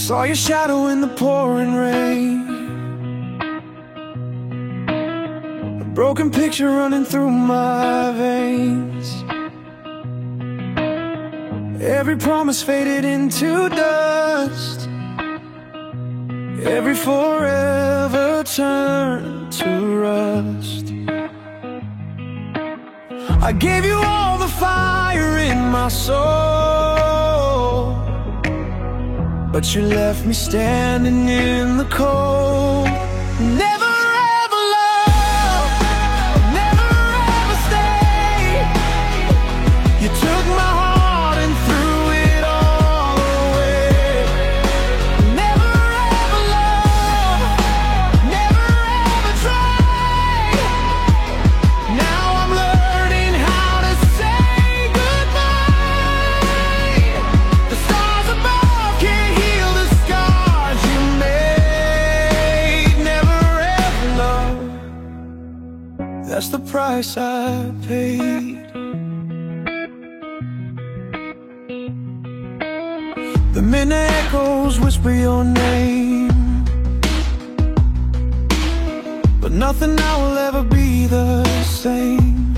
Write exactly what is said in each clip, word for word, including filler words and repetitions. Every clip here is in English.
Saw your shadow in the pouring rain, a broken picture running through my veins. Every promise faded into dust, every forever turned to rust. I gave you all the fire in my soul, but you left me standing in the cold. Never ever love, never ever stay. You took my heart and threw it all away. Never ever love, never ever try. Now I'm learning how to say goodbye. The stars above can't heal the scars you made. Never ever love, that's the price I paid. The midnight echoes whisper your name, but nothing now will ever be the same.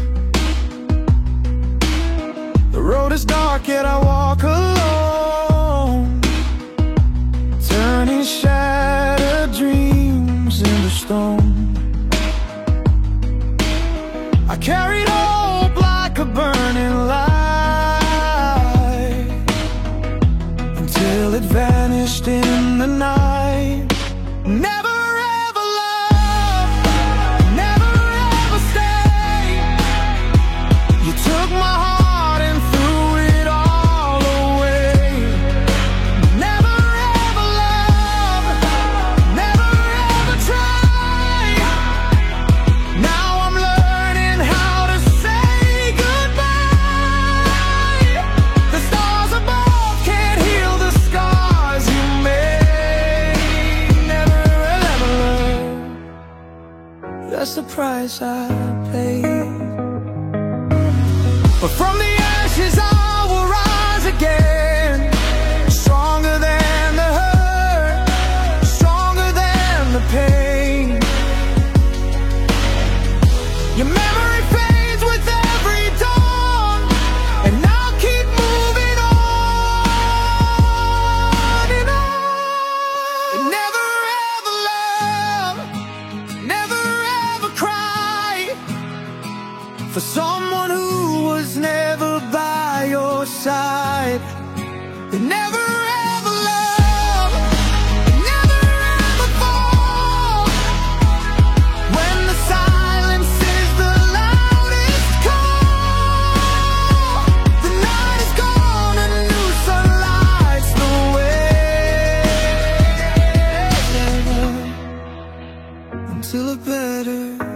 The road is dark yet I walk alone, turning shattered dreams into stone. I carried hope like a burning light until it vanished in the night. Never ever love, never ever stay. You took my heart and threw it all away. Never ever love, never ever try. Now I'm learning how to say goodbye. The stars above can't heal the scars you made. Never ever love, that's the price I paid. But from the ashes I will rise again, stronger than the hurt, stronger than the pain. Your memory fades with every dawn, and I'll keep moving on and on. Never ever love, never ever cry for someone who was never by your side. Never ever love, never ever fall when the silence is the loudest call. The night is gone and new sun lights the way until a better